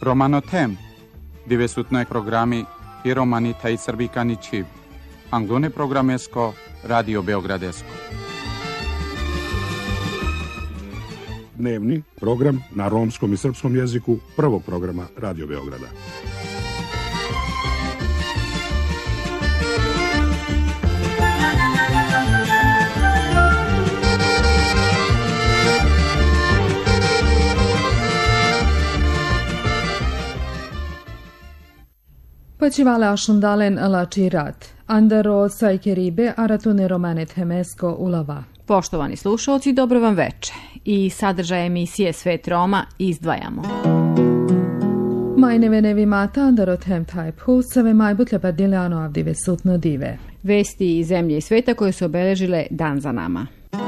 Romanotem, divesutnoj programi i romanita i srbikani čiv. Anglone programesko, Radio Beogradesko. Dnevni program na romskom i srpskom jeziku prvog programa Radio Beograda. Pačivala ašundalen lačirat, andaro sajkeribe aratune romanet hemesko ulava. Poštovani slušalci, dobro vam veče. I sadržaj emisije Svet Roma izdvajamo. Majneve nevimata andaro tem type husave majbutlja padiljano avdive sutno dive. Vesti iz zemlje i sveta koje su obeležile dan za nama.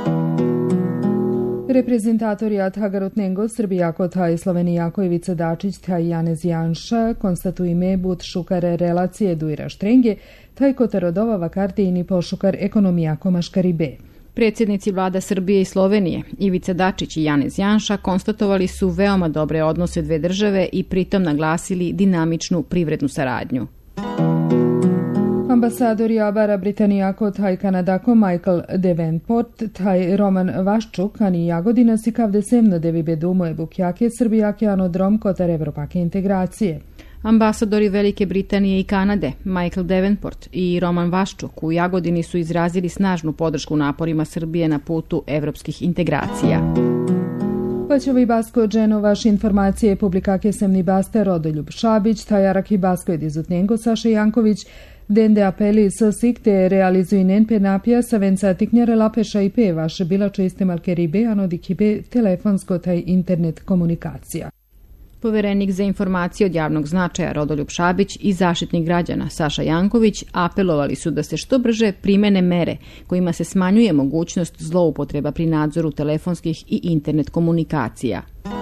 Reprezentatorijat Hagarutnengo, Srbijako taj Slovenijako Ivica Dačić taj Janez Janša konstatujme but šukare relacije Dujra Štrenge taj kotarodova vakartijini pošukar ekonomijako maškaribe. Predsjednici vlada Srbije i Slovenije, Ivica Dačić i Janez Janša, konstatovali su veoma dobre odnose dve države i pritom naglasili dinamičnu privrednu saradnju. Ambasador Jabara Britanijako taj Kanadako Michael Davenport taj Roman Vaščuk ani Jagodina si kavde semno devi bedumo e bukjake Srbijake anodrom kotar evropake integracije. Ambasadori Velike Britanije i Kanade, Michael Davenport i Roman Vaščuk u Jagodini su izrazili snažnu podršku naporima Srbije na putu evropskih integracija. Paćovi Basko Dženovaš informacije publikake semni baste Rodoljub Šabić, taj Araki Basko Edizutnengo Saša Janković, dende apeli sa sikte realizuj nenpe napija sa venca tiknjare lapeša i pe vaše bila čiste malkeribe anodikibe telefonsko taj internet komunikacija. Poverenik za informacije od javnog značaja Rodoljub Šabić i zaštitnik građana Saša Janković apelovali su da se što brže primene mere kojima se smanjuje mogućnost zloupotreba pri nadzoru telefonskih i internet komunikacija.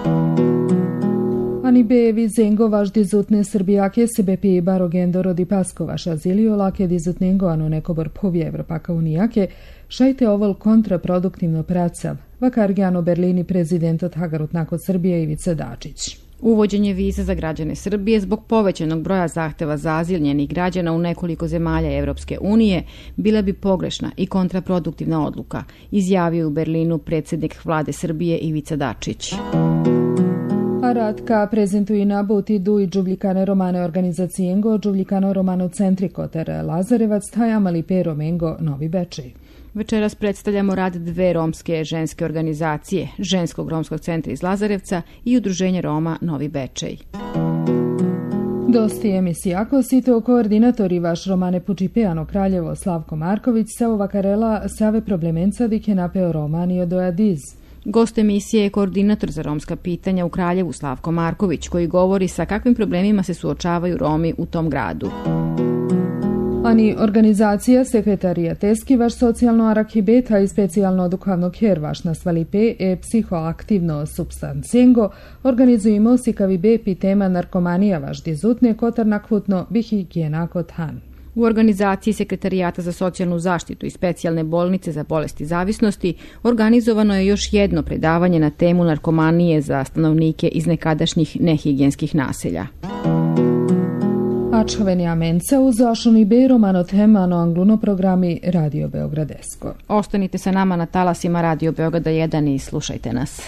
Ani bevi zengo vaš dizutne Srbijake sebe pije barogendo rodi paskovaš azilio lake dizutnengo ano nekobor povije Evropaka unijake šajte ovol kontraproduktivno pracav vakargiano Berlini prezident od Hagarutnako Srbije Ivica Dačić. Uvođenje viza za građane Srbije zbog povećanog broja zahteva za azil njenih građana u nekoliko zemalja Evropske unije bila bi pogrešna i kontraproduktivna odluka, izjavio u Berlinu predsjednik vlade Srbije Ivica Dačić. Aratka prezentuje nabuti duj džubljikane romane organizacijengo džubljikano romano centriko ter Lazarevac tajamali pe romengo Novi Bečej. Večeras predstavljamo rad dve romske ženske organizacije, Ženskog romskog centra iz Lazarevca i Udruženje Roma Novi Bečej. Dosti emisijako sito koordinatori vaš romane Pučipejano Kraljevo Slavko Marković Savo Vakarela Save problemenca dike napeo romanio do Adiz. Gost emisije je koordinator za romska pitanja u Kraljevu Slavko Marković koji govori sa kakvim problemima se suočavaju Romi u tom gradu. Ani organizacija sekretarijateljski vaš socijalno arakibeta i specijalno duhovno kjer vaš nasvalipe e psihoaktivno substancijengo organizujemo sikavi bepi tema narkomanija vaš dizutne kotar nakvutno bihigijena kotan. U organizaciji Sekretarijata za socijalnu zaštitu i specijalne bolnice za bolesti zavisnosti organizovano je još jedno predavanje na temu narkomanije za stanovnike iz nekadašnjih nehigijenskih naselja. Ačhaveni amenca uz ašuni be romano temano angluno programi Radio Beogradesko. Ostanite sa nama na talasima Radio Beograda 1 i slušajte nas.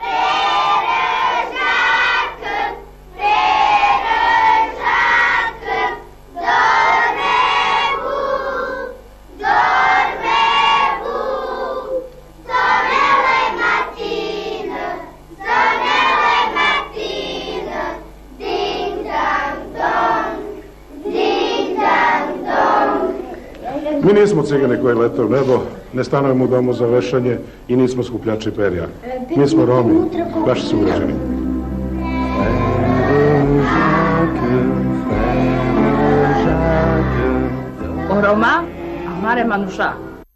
Mi nismo cigani koji lete u nebo, ne stanujemo u domu za vešanje i nismo skupljači perja. Mi smo Romi, vaši sugrađani. O Roma, amare manuša.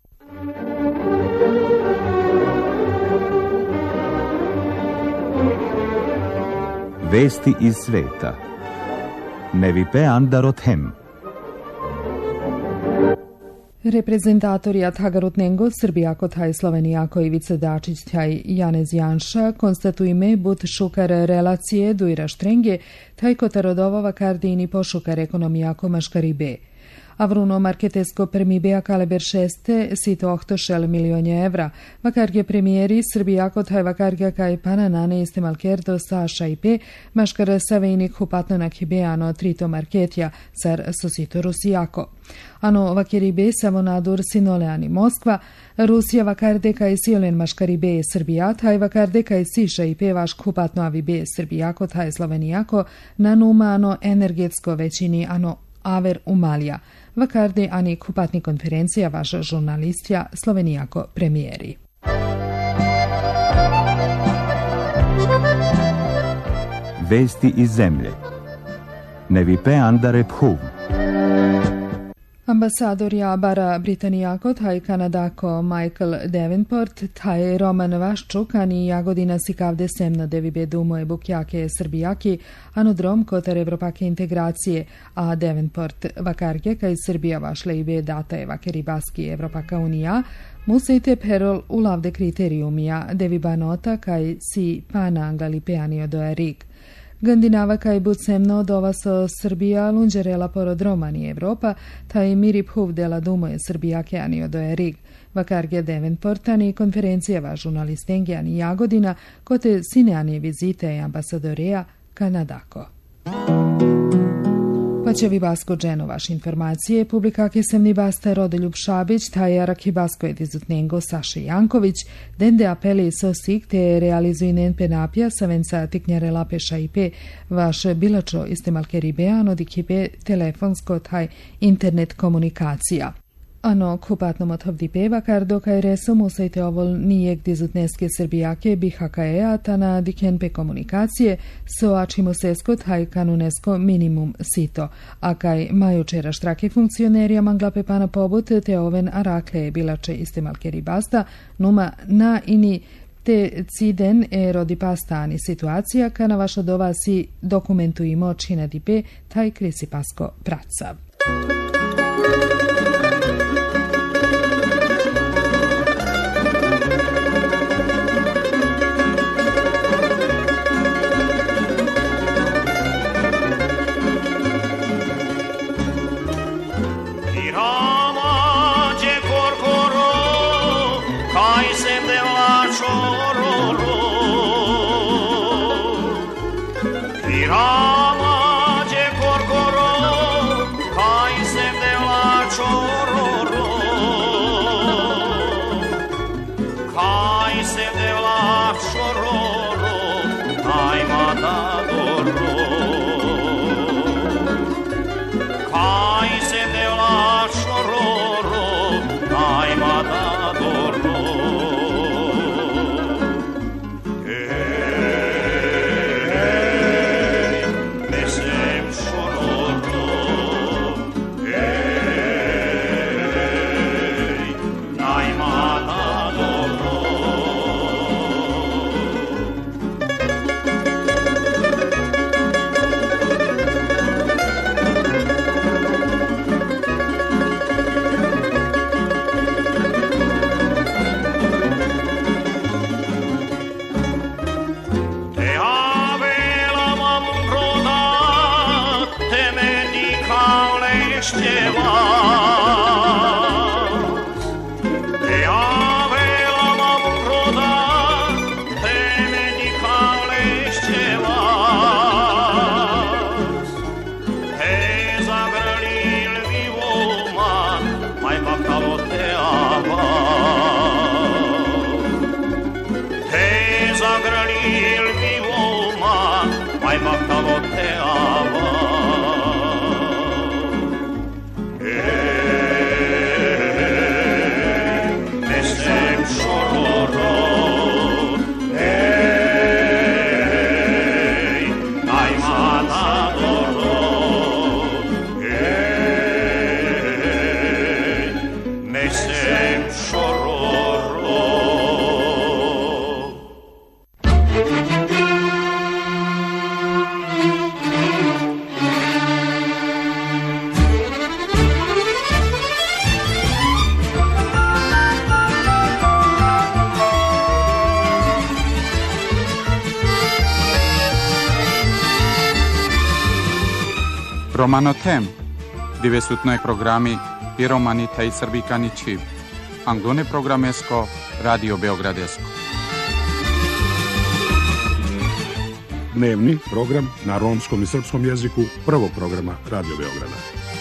Vesti iz sveta. Nevipe andarot hem. Reprezentatorija Tagarutnengo, Srbijako taj Slovenijako Ivica Dačić taj Janez Janša konstatujme but šukar relacije Dujra Štrenge taj kotarodovova kardini pošukar ekonomijako Maškaribe. Avruno marketesko permibea kaleber 6 sito 8 milionja evra. Vakarge premijeri Srbijako taj vakarga kaj pananane istemalkerdo Saša i P. Maškar savejnik hupatno na kibeano trito marketja sar sosito Rusijako. Ano vakeribe samo nadur sinoleani Moskva, Rusija vakarde kaj siolen maškaribe Srbija, taj vakarde kaj siša i pevaš hupatno avibe Srbijako taj Slovenijako, nanuma ano energetsko većini ano aver umalja. Vakarde ani kupatni konferencija vaša žurnalistja Slovenijako premijeri. Vesti iz zemlje. Nevipe Andare Phuv. Ambasador Jabara Britanijako, taj Kanadako Michael Davenport, taj Roman Vaščuk, ani Jagodina sikavde semno devibe dumoje bukjake Srbijaki, anodrom kotar Evropake integracije, a Davenport vakarge kaj Srbija vašle ibe data je vakeri baski Evropaka unija, musejte perol ulavde kriteriumija deviba nota kaj si pana angali peanio dojarik. Gandinava kaj bud semno dova so Srbija lunđerela porodromani Evropa, taj miri phuv dela dumoje Srbijake anio dojarik. Vakarge Davenportani konferencija va žurnalistenge ani Jagodina kote sineani vizite i ambasadoreja Kanadako. Paćevi basko dženo vaš informacije, publikake semni basta Rodoljub Šabić, taj Araki basko edizutnengo Saša Janković, dende apeli sosik te realizuinen penapja savenca tiknjare lapeša i pe vaš bilačo istemalkeribeano dikipe telefonsko taj internet komunikacija. Ano kupatnom odhovdi peva kardo kaj reso musajte ovol nijek dizutneske Srbijake bihakaea ta na dikenpe komunikacije so ačimo sesko taj kanunesko minimum sito, a kaj majučera štrake funkcionerija manglape pana pobut te oven arakle bilače istemalkeri basta numa na ini te ciden rodi pastani situacija kana vaša dova si dokumentujimo čina dipe taj krisi pasko praca. Romano tem, dove sutnoj programi i romanita i srbikani čiv. Anglone programesko, Radio Beogradesko. Dnevni program na romskom i srpskom jeziku prvog programa Radio Beograda.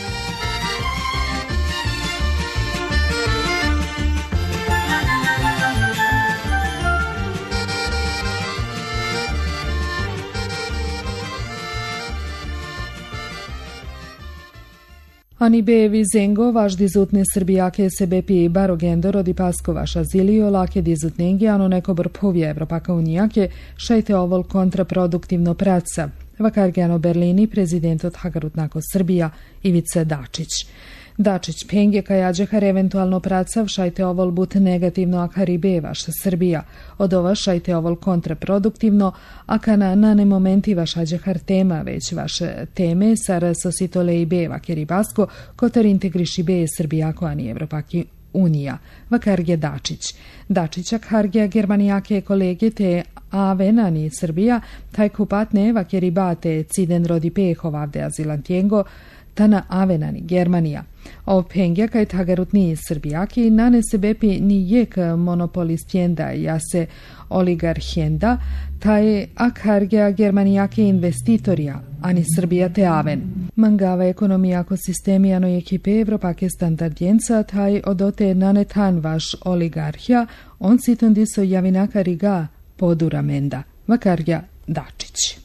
Ani bevi zengo vaš dizutne srbijake sebepi barogendo rodi pasko vaša zilio lake dizutnengi ano neko brpovje Evropaka unijake šajte ovol kontraproduktivno praca. Vakargiano Berlini prezident od Hagarutnako Srbija Ivica Dačić. Dačić penge kajađehar eventualno pracav šajte ovol but negativno akaribe vaša Srbija. Od ova šajte ovol kontraproduktivno akana na ne momenti vaša džehar tema već vaše teme sar sositole i be vakeri basko kotar integriši be Srbijako ani Evropaki Unija. Vakarge Dačić. Dačićak hargija germanijake kolege te avenani Srbija taj kupatne vakeri bate ciden rodi pehov avde azilantijengo tana avenani Germanija. Ov pengja kaj tagarutni Srbijaki nane se bepi ni jek monopolistjenda jase oligarhjenda, taj akhargja Germanijake investitorija, ani Srbija te aven. Mangava ekonomijako sistemijano ekipe Evropake standardjenca, taj odote nane tan vaš oligarhja, on siton diso javinaka riga podura menda. Vakarja Dačić.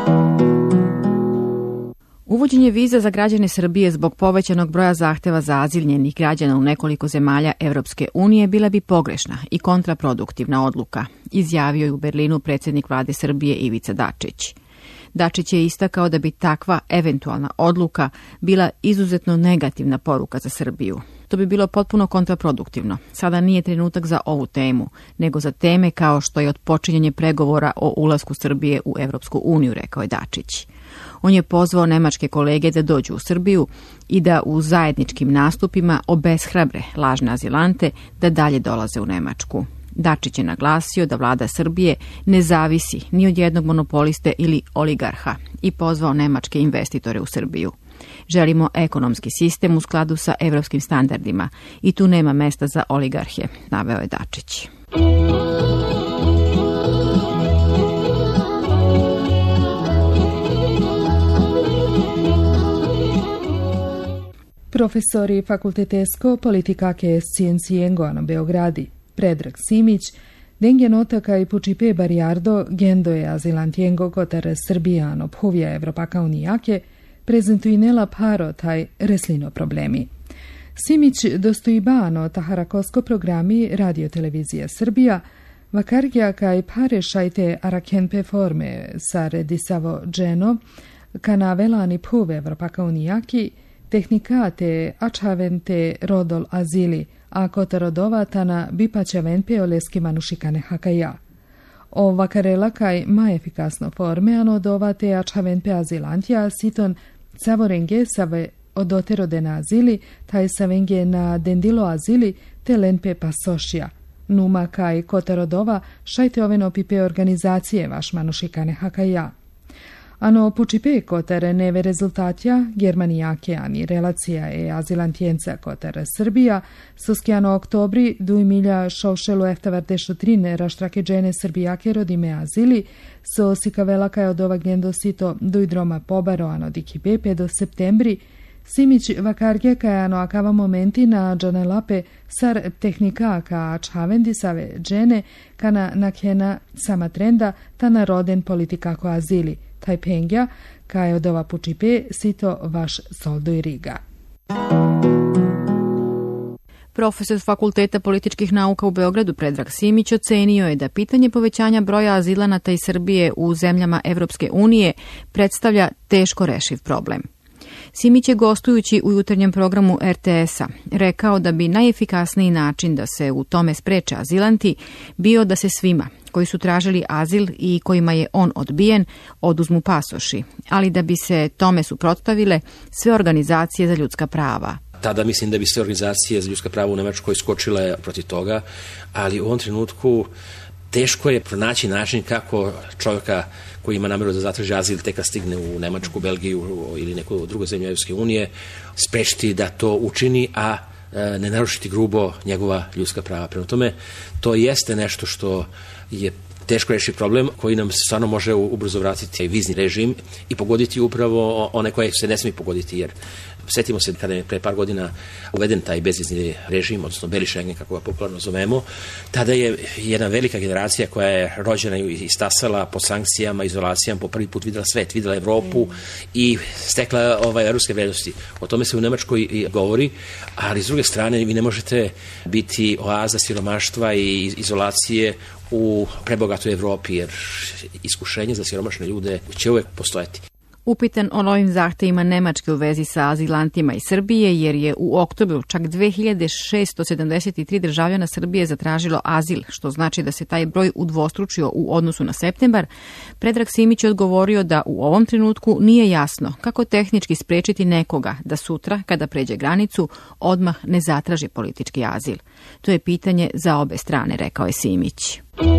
Uvođenje viza za građane Srbije zbog povećanog broja zahteva za azil njenih građana u nekoliko zemalja Evropske unije bila bi pogrešna i kontraproduktivna odluka, izjavio je u Berlinu predsjednik vlade Srbije Ivica Dačić. Dačić je istakao da bi takva eventualna odluka bila izuzetno negativna poruka za Srbiju. To bi bilo potpuno kontraproduktivno. Sada nije trenutak za ovu temu, nego za teme kao što je otpočinjanje pregovora o ulasku Srbije u Evropsku uniju, rekao je Dačić. On je pozvao nemačke kolege da dođu u Srbiju i da u zajedničkim nastupima obeshrabre lažne azilante da dalje dolaze u Nemačku. Dačić je naglasio da vlada Srbije ne zavisi ni od jednog monopoliste ili oligarha i pozvao nemačke investitore u Srbiju. Želimo ekonomski sistem u skladu sa evropskim standardima i tu nema mesta za oligarhe, naveo je Dačić. Profesori fakultetesko politikake scienzijengo na Beogradi, Predrag Simić, dengue nota kaj pučipe bariardo gendo je azilantijengo kotar Srbijano phovja Evropaka unijake, prezentuinela paro taj reslino problemi. Simić dostojbano taharakosko programi Radio Televizija Srbija, vakargja kaj pare šajte arakenpe forme sare disavo dženo, kanavelani phove Evropaka unijaki, tehnikate ačavente rodol azili, a kotarodovatana bipačavenpe oleski manušikane hakaja. O vakarela kaj ma efikasno forme anodovate ačavenpe azilantja siton cavorenge save odoterode na azili, taj savenge na dendilo azili te lenpe pasošija. Numa kaj kotarodova šajte oveno pipe organizacije vaš manušikane hakaja. Ano pučipe kotar neve rezultatja Germanijake ani relacija e azilantjenca kotar Srbija, soskjano oktobri du milja šaušelu eftavardeštotrin raštrake džene Srbijake rodime azili, so sikavelaka je od ova gendo sito du droma pobaro ano dikibepe do septembri, Simić vakarge kajano akava momenti na džanelape sar tehnika ka čhavendisave džene kana nakena sama trenda ta naroden politikako azili. Taj pengja, kaj od ova pučipe, sito vaš soldo i riga. Profesor Fakulteta političkih nauka u Beogradu Predrag Simić ocenio je da pitanje povećanja broja azilanata iz Srbije u zemljama Evropske unije predstavlja teško rešiv problem. Simić je gostujući u jutarnjem programu RTS-a rekao da bi najefikasniji način da se u tome spreče azilanti bio da se svima koji su tražili azil i kojima je on odbijen oduzmu pasoši, ali da bi se tome suprotstavile sve organizacije za ljudska prava. Tada mislim da bi sve organizacije za ljudska prava u Nemačkoj skočile protiv toga, ali u ovom trenutku teško je pronaći način kako čovjeka koji ima namjeru da zatraži azil tek kad stigne u Nemačku, Belgiju ili neku drugu zemlju Evropske unije, sprečiti da to učini, a ne narušiti grubo njegova ljudska prava. Prema tome, to jeste nešto što je teško reši problem koji nam stvarno može ubrzo vratiti vizni režim i pogoditi upravo one koje se ne smije pogoditi, jer setimo se kada je pre par godina uveden taj bezvizni režim, odnosno beli Schengen, kako ga popularno zovemo, tada je jedna velika generacija koja je rođena i stasala pod sankcijama, izolacijama, po prvi put videla svet, videla Evropu i stekla evropske vrednosti. O tome se u Nemačkoj i govori, ali s druge strane vi ne možete biti oaza siromaštva i izolacije u prebogatoj Evropi, jer iskušenje za siromašne ljude će uvek postojati. Upitan o novim zahtevima Nemačke u vezi sa azilantima iz Srbije, jer je u oktobru čak 2673 državljana Srbije zatražilo azil, što znači da se taj broj udvostručio u odnosu na septembar, Predrag Simić je odgovorio da u ovom trenutku nije jasno kako tehnički sprečiti nekoga da sutra, kada pređe granicu, odmah ne zatraži politički azil. To je pitanje za obe strane, rekao je Simić.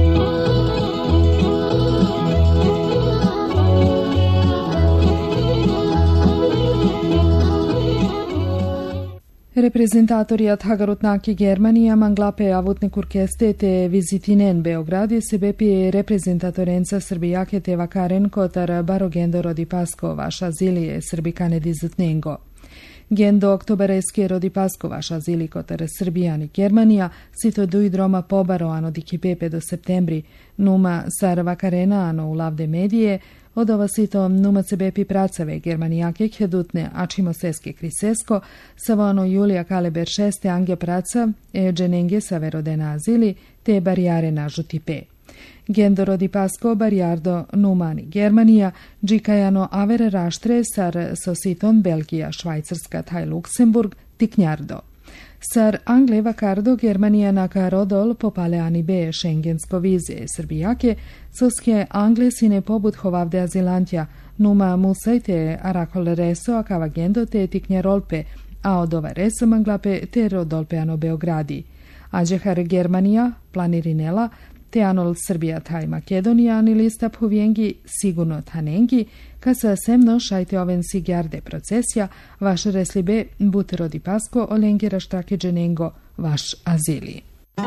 Reprezentatoriat Hagaruttnaki Germania manglape avutnik urkeste te vizitinen Beogradi se bepi reprezentatorenca Srbijake te vakaren kotar barogendo rodi pasko vaša zilije Srbikane dizutnengo. Gendo oktobereske rodi pasko vaša zili kotar Srbijani Germania sito duidroma pobaro ano di kipepe do septembri numa sar vakarena ano u lavde medije od ova sito numa se bepi pracave Germanijake hedutne ačimo seske krisesko savano Julija Kaleber šeste angja praca dženenge saverodena azili te barijare nažuti pe. Gendo rodi pasko barijardo numani Germanija, džikajano avere raštre sar sositon Belgija, Švajcarska taj Luksemburg, tiknjardo. Sar Angle vakardo Germanija naka rodol popale ani be šengensko vize Srbijake, soske Angle sine pobud hovavde azilantja, numa musajte arakol reso akava gendo te tiknjarolpe, a od ova reso manglape te rodolpe ano Beogradi. Ađehar Germanija, planirinela, te anol Srbija taj Makedonija ani lista phuvijengi sigurno tanengi, kasa semno šajte oven sigjarde procesija, vaš reslibe buterodi pasko olengera štrake dženengo vaš azili.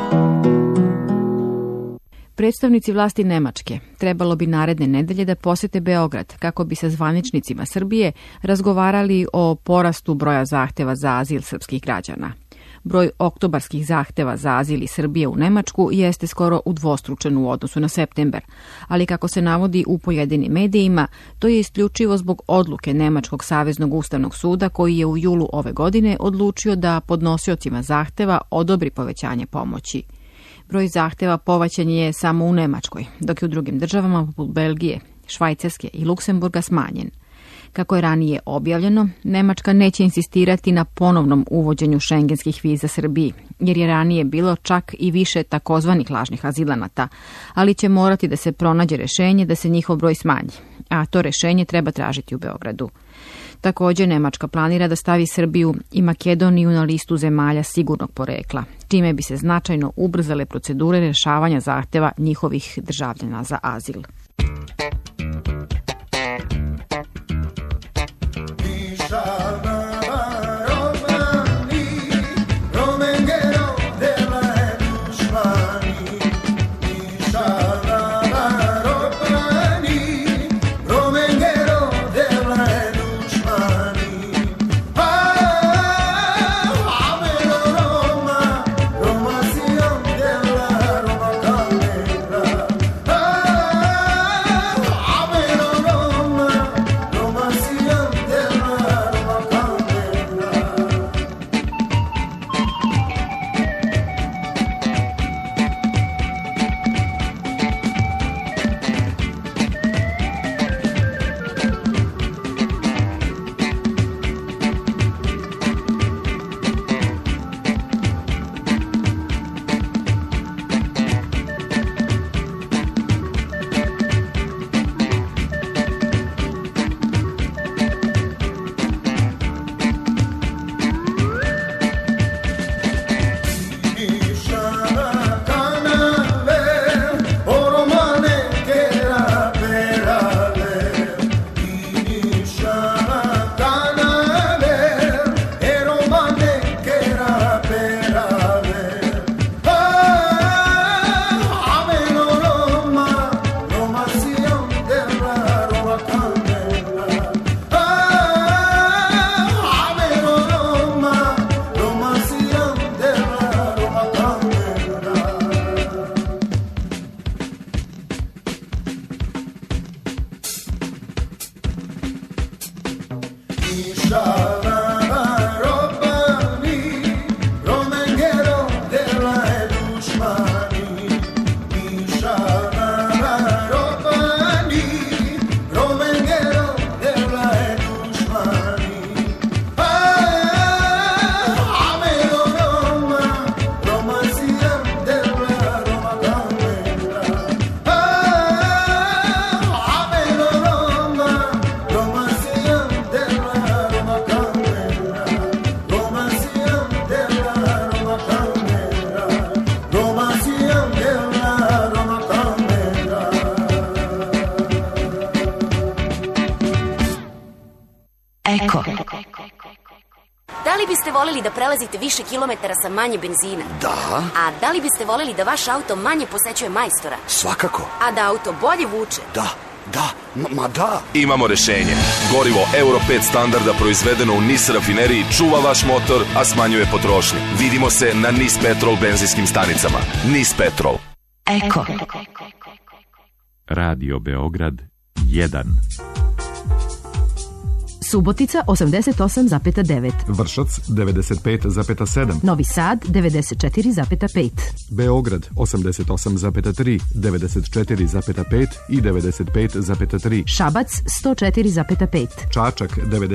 Predstavnici vlasti Nemačke trebalo bi naredne nedelje da posete Beograd kako bi sa zvaničnicima Srbije razgovarali o porastu broja zahteva za azil srpskih građana. Broj oktobarskih zahteva za azil iz Srbije u Nemačku jeste skoro udvostručen u odnosu na septembar, ali kako se navodi u pojedinim medijima, to je isključivo zbog odluke Nemačkog saveznog ustavnog suda koji je u julu ove godine odlučio da podnosiocima zahteva odobri povećanje pomoći. Broj zahteva povećan je samo u Nemačkoj, dok je u drugim državama poput Belgije, Švajcarske i Luksemburga smanjen. Kako je ranije objavljeno, Nemačka neće insistirati na ponovnom uvođenju šengenskih viza Srbiji, jer je ranije bilo čak i više takozvanih lažnih azilanata, ali će morati da se pronađe rešenje da se njihov broj smanji, a to rešenje treba tražiti u Beogradu. Također, Nemačka planira da stavi Srbiju i Makedoniju na listu zemalja sigurnog porekla, čime bi se značajno ubrzale procedure rešavanja zahteva njihovih državljana za azil. biste voleli da prelazite više kilometara sa manje benzina? Da. A da li biste voleli da vaš auto manje posećuje majstora? Svakako. A da auto bolje vuče? Da, ma da. Imamo rešenje. Gorivo Euro 5 standarda proizvedeno u NIS rafineriji čuva vaš motor, a smanjuje potrošnju. Vidimo se na NIS Petrol benzinskim stanicama. NIS Petrol. Eko. Radio Beograd 1. Subotica 88,9. Vršac 95,7. Novi Sad 94,5. Beograd 88,3, 94,5 i 95,3. Šabac 104,5. Čačak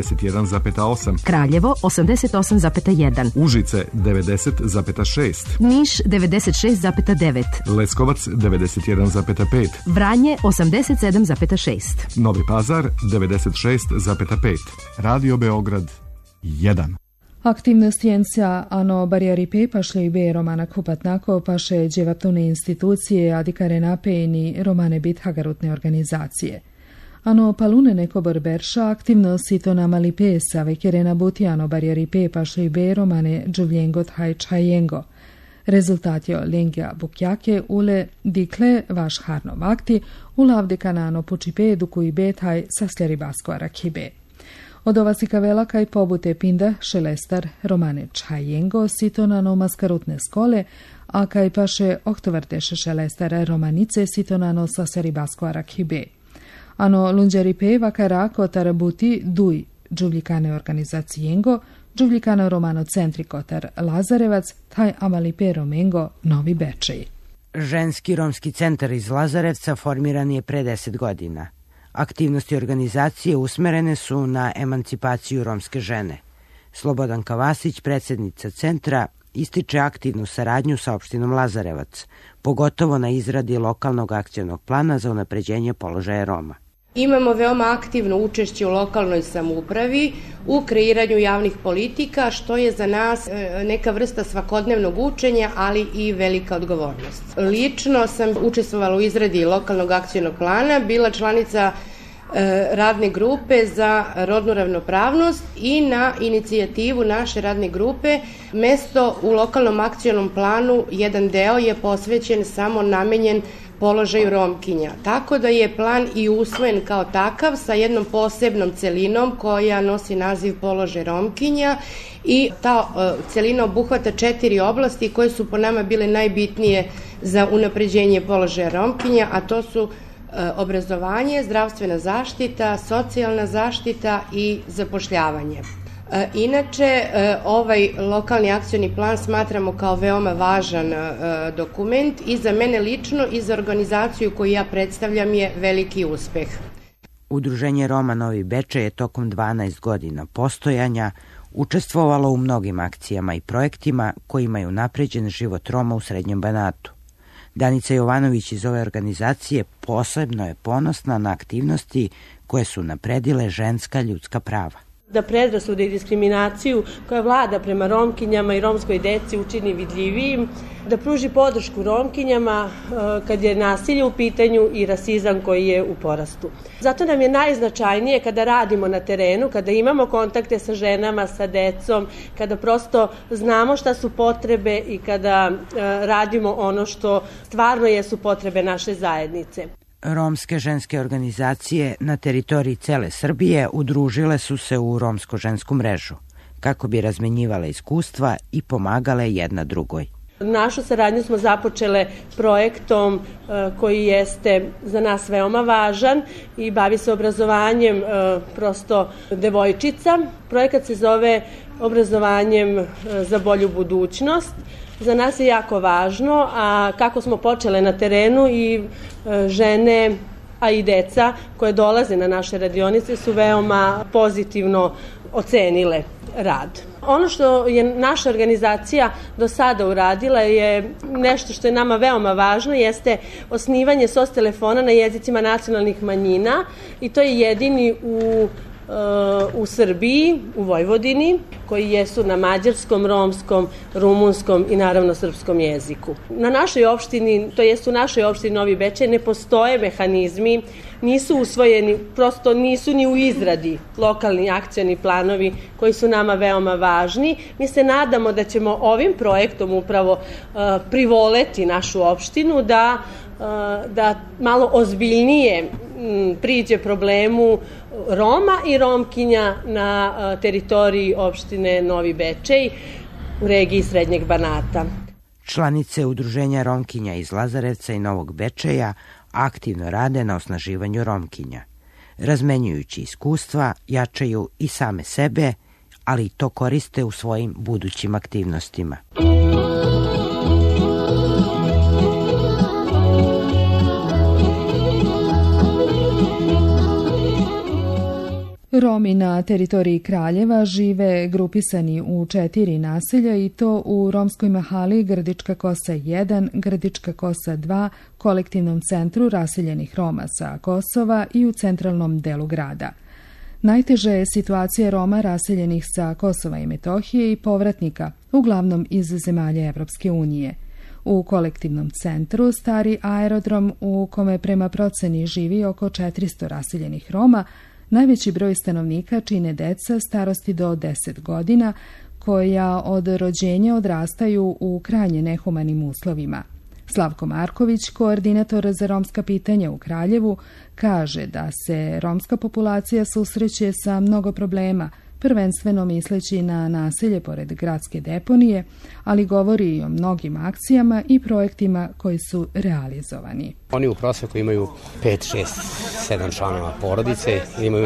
91,8. Kraljevo 88,1. Užice 90,6. Niš 96,9. Leskovac 91,5. Vranje 87,6. Novi Pazar 96,5. Radio Beograd 1. Aktivnoscijenca ano barjari pašle i be romana kupatnako paše dževaptune institucije adikare napejni romane bit hagarutne organizacije. Ano palune neko borberša aktivno sito na mali pesa vekere buti ano barjari pašle i be romane džuvljengot hajčajengo. Rezultat je lengja bukjake ule dikle vaš harno vakti ulavdekanano pučipedu koji betaj sasljeri basko arakibe. Od ova sikavela kaj pobute pinda šelestar romane čajengo sitonano maskarutne skole, a kaj paše oktovarteše šelestare romanice sitonano sasljeri basko arakibe. Ano lunđeri peva karako tarabuti duj džuvljikane organizacijengo, džuvljikano romano centri kotar Lazarevac, taj amalipe romengo Novi Bečej. Ženski romski centar iz Lazarevca formiran je pre 10 godina. Aktivnosti organizacije usmerene su na emancipaciju romske žene. Slobodanka Vasić, predsjednica centra, ističe aktivnu saradnju sa opštinom Lazarevac, pogotovo na izradi lokalnog akcionog plana za unapređenje položaja Roma. Imamo veoma aktivno učešće u lokalnoj samoupravi, u kreiranju javnih politika, što je za nas neka vrsta svakodnevnog učenja, ali i velika odgovornost. Lično sam učestvovala u izradi lokalnog akcionog plana, bila članica radne grupe za rodnu ravnopravnost i na inicijativu naše radne grupe mesto u lokalnom akcionom planu, jedan deo je posvećen samo namenjen položaju Romkinja. Tako da je plan i usvojen kao takav sa jednom posebnom celinom koja nosi naziv položaj Romkinja i ta celina obuhvata 4 oblasti koje su po nama bile najbitnije za unapređenje položaja Romkinja, a to su obrazovanje, zdravstvena zaštita, socijalna zaštita i zapošljavanje. Inače, ovaj lokalni akcioni plan smatramo kao veoma važan dokument i za mene lično i za organizaciju koju ja predstavljam je veliki uspeh. Udruženje Roma Novi Bečej je tokom 12 godina postojanja učestvovalo u mnogim akcijama i projektima koji imaju napređen život Roma u Srednjem Banatu. Danica Jovanović iz ove organizacije posebno je ponosna na aktivnosti koje su napredile ženska ljudska prava. Da predrasude i diskriminaciju koja vlada prema Romkinjama i romskoj deci učini vidljivijim, da pruži podršku Romkinjama kad je nasilje u pitanju i rasizam koji je u porastu. Zato nam je najznačajnije kada radimo na terenu, kada imamo kontakte sa ženama, sa decom, kada prosto znamo šta su potrebe i kada radimo ono što stvarno jesu potrebe naše zajednice. Romske ženske organizacije na teritoriji cele Srbije udružile su se u romsko-žensku mrežu, kako bi razmenjivale iskustva i pomagale jedna drugoj. Našu saradnju smo započele projektom koji jeste za nas veoma važan i bavi se obrazovanjem prosto devojčica. Projekat se zove obrazovanjem za bolju budućnost. Za nas je jako važno, a kako smo počele na terenu i žene, a i deca koje dolaze na naše radionice su veoma pozitivno ocenile rad. Ono što je naša organizacija do sada uradila je nešto što je nama veoma važno, jeste osnivanje SOS telefona na jezicima nacionalnih manjina i to je jedini u u Srbiji, u Vojvodini, koji jesu na mađarskom, romskom, rumunskom i naravno srpskom jeziku. Na našoj opštini, to jest u našoj opštini Novi Bečej, ne postoje mehanizmi, nisu usvojeni, prosto nisu ni u izradi lokalni akcioni planovi koji su nama veoma važni. Mi se nadamo da ćemo ovim projektom upravo privoleti našu opštinu da malo ozbiljnije priđe problemu Roma i Romkinja na teritoriji opštine Novi Bečej u regiji Srednjeg Banata. Članice Udruženja Romkinja iz Lazarevca i Novog Bečeja aktivno rade na osnaživanju Romkinja. Razmenjujući iskustva, jačaju i same sebe, ali to koriste u svojim budućim aktivnostima. Romi na teritoriji Kraljeva žive grupisani u 4 naselja i to u Romskoj mahali Grdička Kosa 1, Grdička Kosa 2, kolektivnom centru raseljenih Roma sa Kosova i u centralnom delu grada. Najteža je situacija Roma raseljenih sa Kosova i Metohije i povratnika, uglavnom iz zemalja Evropske unije. U kolektivnom centru stari aerodrom u kome prema proceni živi oko 400 raseljenih Roma, najveći broj stanovnika čine deca starosti do 10 godina, koja od rođenja odrastaju u krajnje nehumanim uslovima. Slavko Marković, koordinator za romska pitanja u Kraljevu, kaže da se romska populacija susreće sa mnogo problema, prvenstveno misleći na naselje pored gradske deponije, ali govori i o mnogim akcijama i projektima koji su realizovani. Oni u prosjeku imaju 5, 6, 7 članova porodice,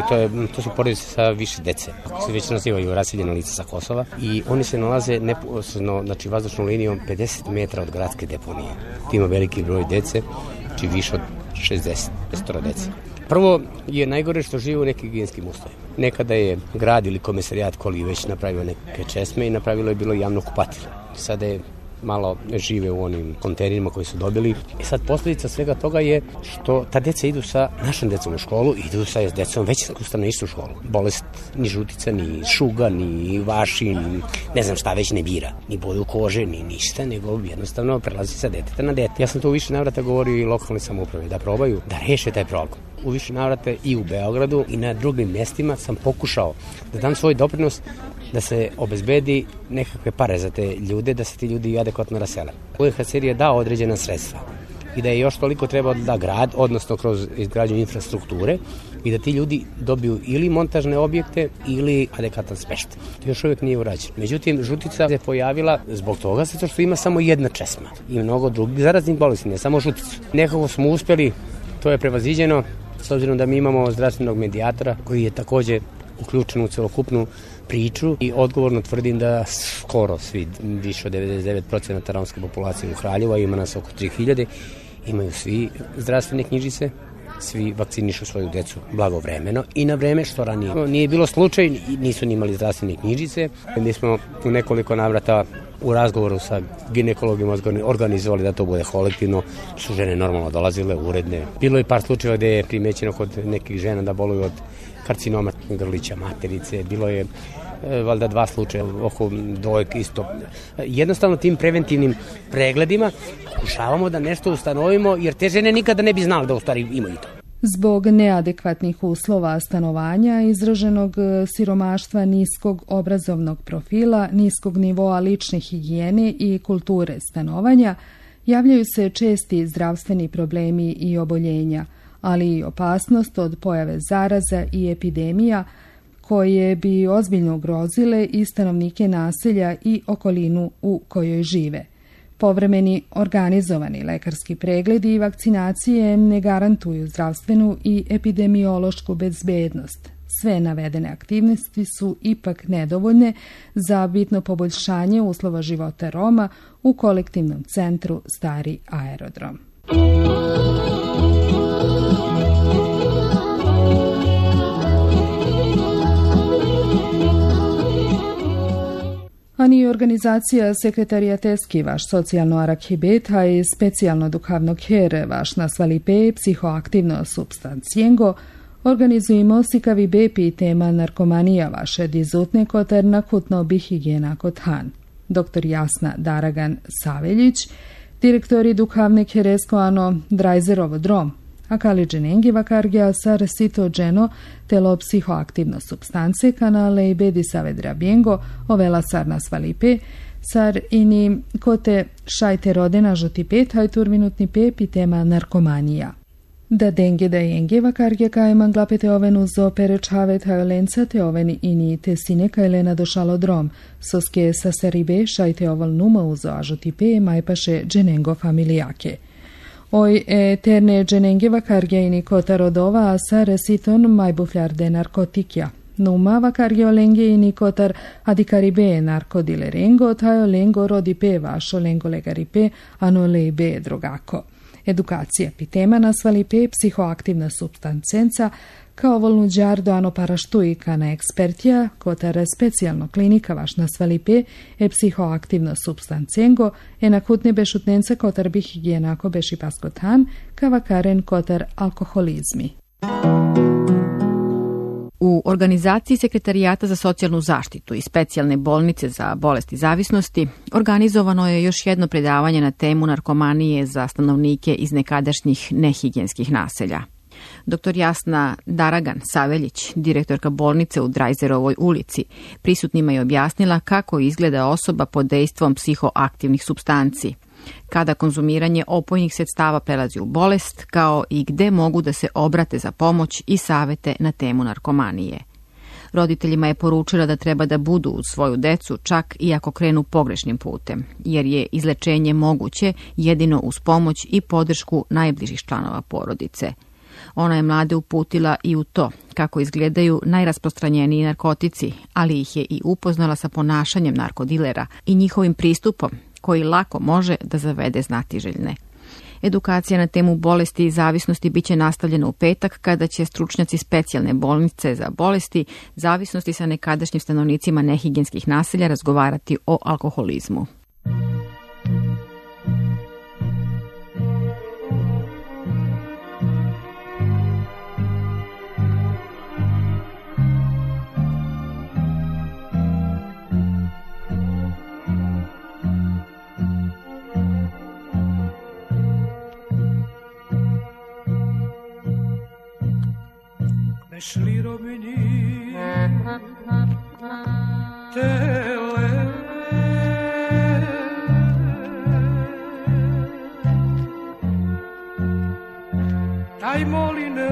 to su porodice sa više dece, se već nazivaju raseljena lica sa Kosova, i oni se nalaze neposredno, znači vazdušnom linijom 50 metra od gradske deponije. Ima veliki broj dece, znači više od 60 dece. Prvo je najgore što žive u nekim higijenskim uslovima. Nekada je grad ili komisarijat Koli već napravio neke česme i napravilo je bilo javno kupatilo. Sada je malo žive u onim kontejnerima koji su dobili. I sad posljedica svega toga je što ta deca idu sa našom decom u školu, idu sa decom već ustavno istu školu. Bolest ni žutica, ni šuga, ni vaši, ni ne znam šta već ne bira. Ni boju kože, ni ništa, nego jednostavno prelazi sa deteta na dete. Ja sam to u više navrata govorio i lokalne samouprave da probaju da reše taj problem. U više navrata i u Beogradu i na drugim mjestima sam pokušao da dam svoj doprinos da se obezbedi nekakve pare za te ljude, da se ti ljudi adekvatno rasele. UNHCR je dao određena sredstva i da je još toliko treba da grad, odnosno kroz izgradnju infrastrukture, i da ti ljudi dobiju ili montažne objekte ili adekvatan smeštaj. To još uvijek nije urađeno. Međutim, žutica se pojavila zbog toga zato što ima samo jedna česma i mnogo drugih zaraznih bolesti, ne samo žuticu. Nekako smo uspjeli, to je prevaziđeno, s obzirom da mi imamo zdravstvenog medijatora koji je također uključen u celokupnu priču i odgovorno tvrdim da skoro svi, više od 99% romske populacije u Kraljevu, ima nas oko 3000, imaju svi zdravstvene knjižice, svi vakcinišu svoju decu blagovremeno i na vreme, što ranije nije bilo slučaj, nisu ni imali zdravstvene knjižice. Mi smo u nekoliko navrata u razgovoru sa ginekologima organizovali da to bude kolektivno, su žene normalno dolazile, uredne. Bilo je par slučajeva gdje je primećeno kod nekih žena da boluju od karcinoma grlića materice, bilo je valjda 2 slučaja oko dojke isto. Jednostavno tim preventivnim pregledima pokušavamo da nešto ustanovimo, jer te žene nikada ne bi znali da u stvari imaju to. Zbog neadekvatnih uslova stanovanja, izraženog siromaštva, niskog obrazovnog profila, niskog nivoa lične higijene i kulture stanovanja, javljaju se česti zdravstveni problemi i oboljenja, ali i opasnost od pojave zaraza i epidemija koje bi ozbiljno ugrozile i stanovnike naselja i okolinu u kojoj žive. Povremeni organizovani lekarski pregledi i vakcinacije ne garantuju zdravstvenu i epidemiološku bezbednost. Sve navedene aktivnosti su ipak nedovoljne za bitno poboljšanje uslova života Roma u kolektivnom centru Stari aerodrom. A ni organizacija Sekretarijateljski vaš socijalno arakibet, a i specijalno duhavno kjer vaš nasvalipe psihoaktivno substancijengo, Organizujemo sikavi bepi tema narkomanija vaše dizutne kotar nakutno bi higijena kod han. Dr. Jasna Daragan Saveljić, direktori duhavne kereskoano Drajzerovo drom, a kaliđenengi vakargija sar sito dženo telo psihoaktivno substance kanale i bedi savedra bjengo ovela sar nasvalipe, sar ini kote šajte rodena žoti pet hajtur minutni pepi tema narkomanija. Da denge da jenge vakargija kajman glapete oven uzo perečhavet hajolenca te oveni ini te sine kajlena došalo drom, soske sa seribe šajte oval numa uzo ažoti pe majpaše dženengo familijake. Oj eterne dženenge vakargija ini kota rodova a sa resiton majbufljar de narkotikja. Numa vakargija olenge ini kotar adikaribe narkodilerengo tajo lengo rodi pe vašo lengo legaripe ano lebe drogako. Edukacija pitema nasvalipe psihoaktivna substancenca kao volnuđardo ano paraštujika na ekspertija kotar specijalno klinika vaš nasvalipe e psihoaktivno substancengo e nakutne bešutnenca kotar bi higijenako beši paskotan kava karen kotar alkoholizmi. U organizaciji Sekretarijata za socijalnu zaštitu i specijalne bolnice za bolesti zavisnosti organizovano je još jedno predavanje na temu narkomanije za stanovnike iz nekadašnjih nehigijenskih naselja. Dr. Jasna Daragan Saveljić, direktorka bolnice u Drajzerovoj ulici, prisutnima je objasnila kako izgleda osoba pod dejstvom psihoaktivnih supstanci, kada konzumiranje opojnih sredstava prelazi u bolest, kao i gde mogu da se obrate za pomoć i savete na temu narkomanije. Roditeljima je poručila da treba da budu uz svoju decu čak i ako krenu pogrešnim putem, jer je izlečenje moguće jedino uz pomoć i podršku najbližih članova porodice. Ona je mlade uputila i u to kako izgledaju najrasprostranjeniji narkotici, ali ih je i upoznala sa ponašanjem narkodilera i njihovim pristupom koji lako može da zavede znatiželjne. Edukacija na temu bolesti i zavisnosti biće nastavljena u petak kada će stručnjaci specijalne bolnice za bolesti zavisnosti sa nekadašnjim stanovnicima nehigijenskih naselja razgovarati o alkoholizmu. Šli robini tele taj moline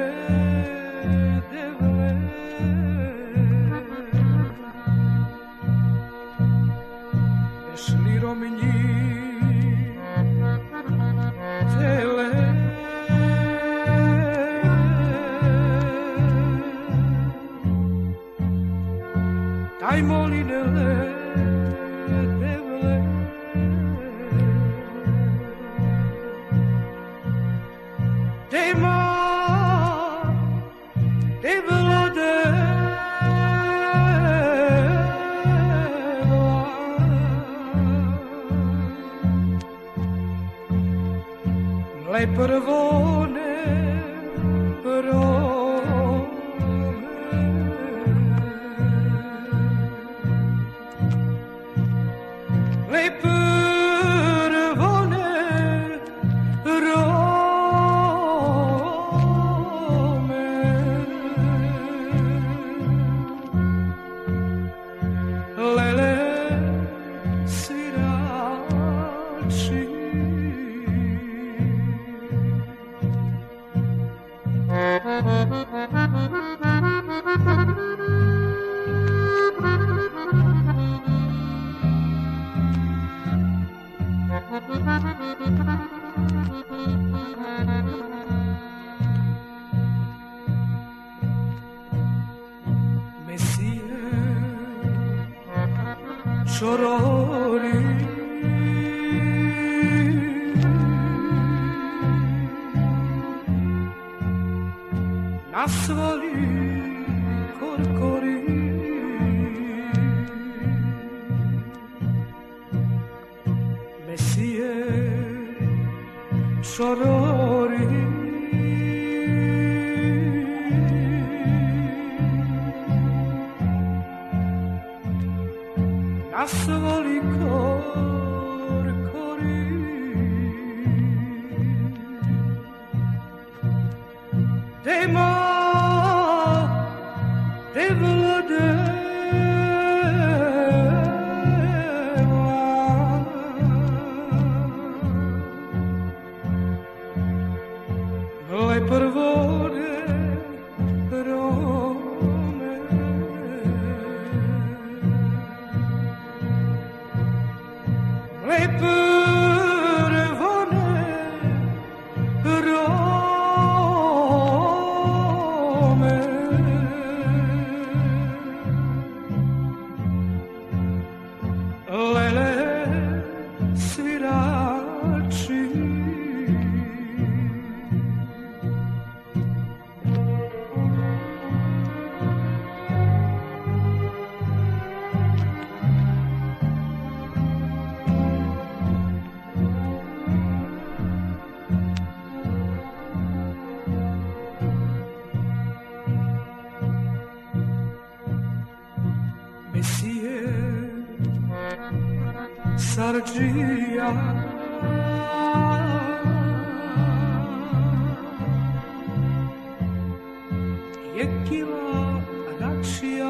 devle šli robini tele aj moline devle tema devla le prvone Chorori nasvali korkori Mesije chorori Sargia Jekila Račija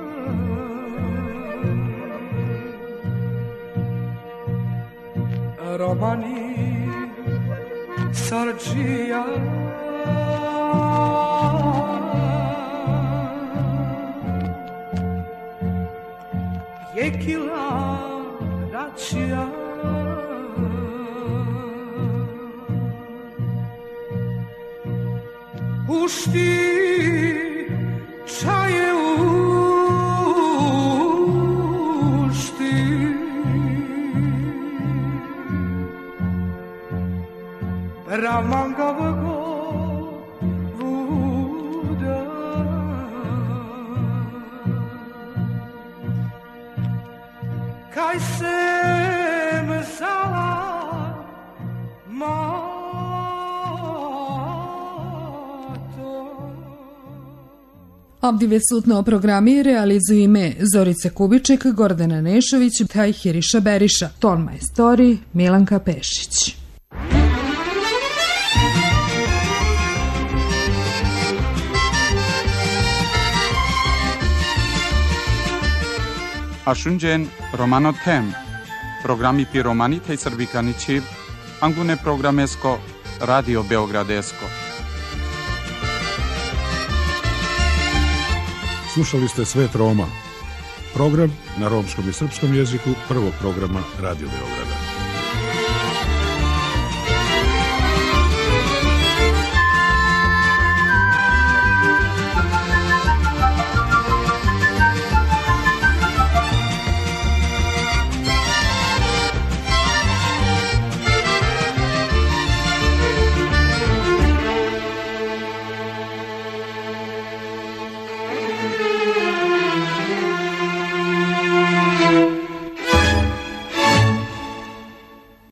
Romani Sargia Jekila Račija Ušti čaje ušti Ramangavago vuda Kaj se me zala mato Obdive sutno programi realizuju ime Zorice Kubiček, Gordana Nešović, taj Hiriša Beriša, ton majstori Milanka Pešić. Ashunjen Romano Tem, programi Piromani tej Srbikani Čib, Angune programesko, Radio Beogradesko. Slušali ste Svet Roma, program na romskom i srpskom jeziku prvog programa Radio Beograda.